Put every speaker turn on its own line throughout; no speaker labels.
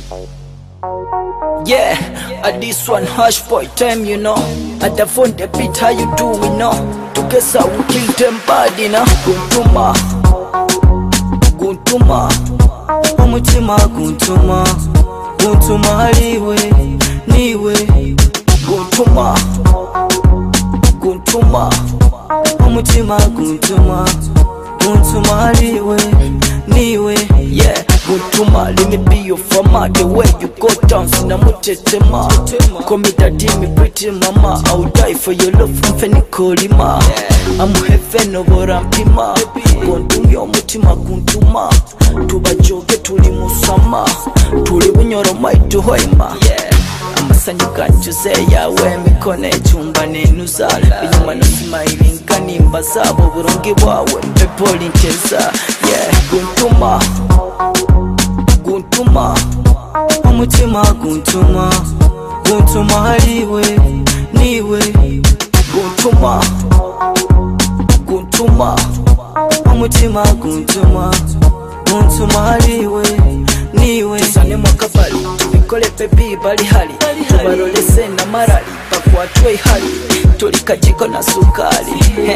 Yeah, at this one hush boy time, you know. At the phone the beat, how you do, we know. To guess how we kill them bad, you know. Guntuma, Guntuma, Omutima Guntuma, Guntuma aliwe, niwe. Guntuma, Guntuma, Omutima Guntuma, Guntuma aliwe, niwe. Yeah, Guntuma, let me be your farmer. The way you go down, sinamutetema. Call me daddy, me pretty mama. I'll die for your love, mfeni kolima. I'm heaven over rampima. Guntuma, omutima Guntuma. Tubajoge tuli musama. Tuli bunyoro maitu hoima. Amasanyu kanjuze yawe mikone chumba nenuza. Inyuma no smiling kanimba zabo burongi bwawe pepoli nteza. Yeah, Guntuma, Guntuma, omutima Guntuma, Guntuma aliwe, niwe. Guntuma, Guntuma, omutima Guntuma, Guntuma aliwe, niwe. Tusane mwakabali, tubikole pepi bali hali. Tubarolese na marali, pakuatwe ihali. Tulika jiko na sukali.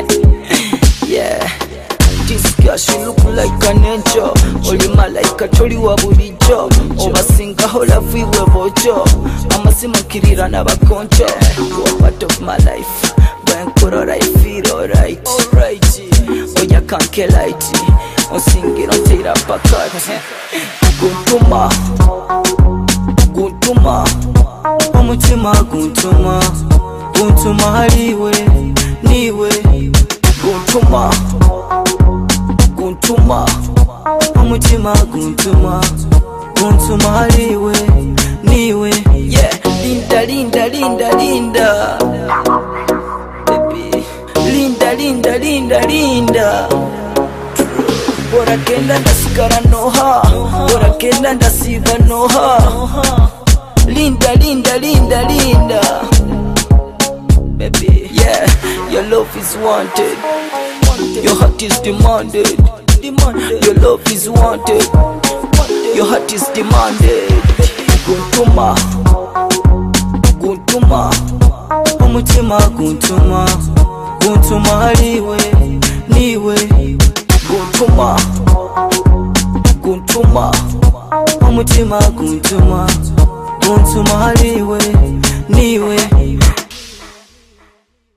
Yeah, this girl she look like an angel. Oli malaika toli wa bulijo. Obasinga hola viwe bojo. Amasima kirira na bakonjo. You are part of my life. When kurora I feel alright. Oya kanke light. Osingira ntira pakati. Guntuma, Guntuma, omutima Guntuma, Guntuma aliwe, niwe. Guntuma, Guntuma, omutima Guntuma, Guntuma aliwe, niwe. Yeah, Linda, Linda, Linda, Linda, baby. Linda, Linda, Linda, Linda. Bora kenda ndasigara noha, bora kenda ndasiba noha. Linda, Linda, Linda, Linda, baby. Yeah, your love is wanted. Your heart is demanded. Your love is wanted. Your heart is demanded. Guntuma, Guntuma, omutima Guntuma, Guntuma aliwe, niwe. Guntuma, Guntuma, omutima Guntuma, Guntuma aliwe, niwe.